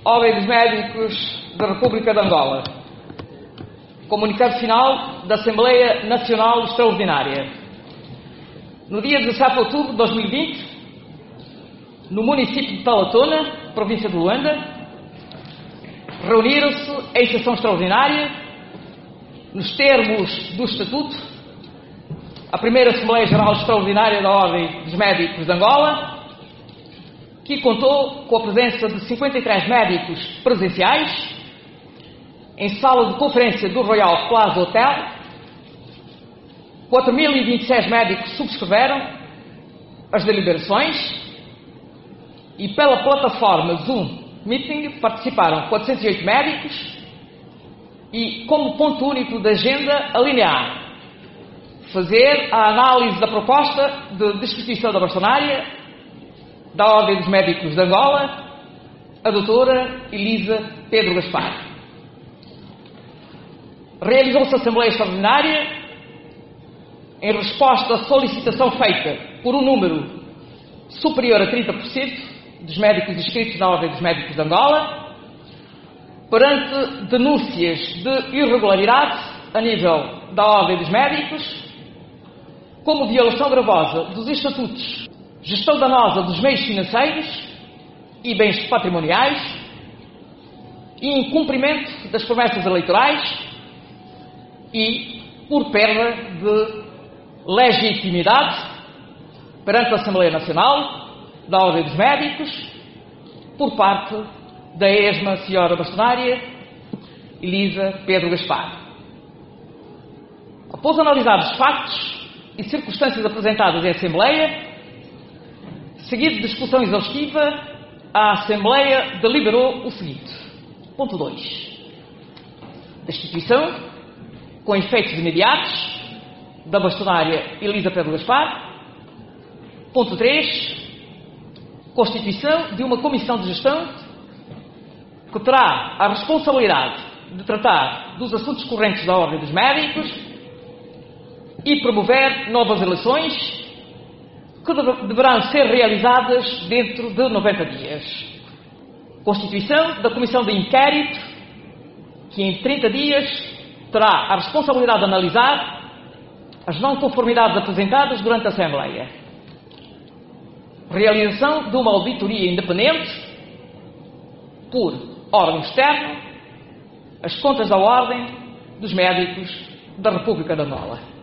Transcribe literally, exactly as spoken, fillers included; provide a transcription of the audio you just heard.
Ordem dos Médicos da República de Angola. Comunicado final da Assembleia Nacional Extraordinária. No dia dezassete de outubro de dois mil e vinte, no município de Talatona, província de Luanda, reuniram-se em sessão extraordinária, nos termos do Estatuto, a primeira Assembleia Geral Extraordinária da Ordem dos Médicos de Angola, que contou com a presença de cinquenta e três médicos presenciais, em sala de conferência do Royal Plaza Hotel. quatro mil e vinte e seis médicos subscreveram as deliberações e pela plataforma Zoom Meeting participaram quatrocentos e oito médicos e, como ponto único da agenda, a linha A, fazer a análise da proposta de destituição da bastonária da Ordem dos Médicos de Angola, a doutora Elisa Pedro Gaspar. Realizou-se a Assembleia Extraordinária em resposta à solicitação feita por um número superior a trinta por cento dos médicos inscritos na Ordem dos Médicos de Angola, perante denúncias de irregularidade a nível da Ordem dos Médicos, como violação gravosa dos estatutos, gestão danosa dos meios financeiros e bens patrimoniais e incumprimento das promessas eleitorais e por perda de legitimidade perante a Assembleia Nacional da Ordem dos Médicos por parte da esma senhora bastonária Elisa Pedro Gaspar. Após analisar os factos e circunstâncias apresentadas em Assembleia, seguido de discussão exaustiva, a Assembleia deliberou o seguinte. Ponto dois. Destituição, com efeitos imediatos, da bastonária Elisa Pedro Gaspar. Ponto três. Constituição de uma comissão de gestão que terá a responsabilidade de tratar dos assuntos correntes da Ordem dos Médicos e promover novas eleições que deverão ser realizadas dentro de noventa dias. Constituição da Comissão de Inquérito, que em trinta dias terá a responsabilidade de analisar as não conformidades apresentadas durante a Assembleia. Realização de uma auditoria independente por órgão externo, as contas da Ordem dos Médicos da República de Angola.